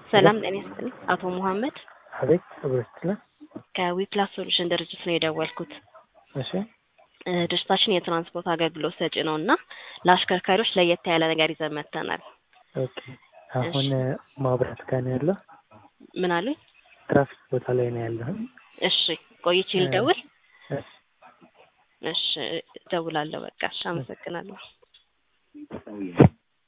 ሰላም ጤና ይስጥልኝ አቶ መሐመድ አቤት አብረስትላ ከዊፕላስ ሶሉሽን ድርጅት ነው የደወልኩት። እሺ ድርጅታችን የትራንስፖርት አገልግሎት ሰጪ ነውና ለአሽከርካሪዎች ለየት ያለ ነገር ይዘን መጥተናል። ኦኬ አሁን ማብራት ጋር ነው ያለው። ምን አሉኝ? ትራፊክ ቦታ ላይ ነው ያለው። እሺ ቆይቼ ልደውል? እሺ እሺ ደውላለሁ። በቃ እሺ አመሰግናለሁ።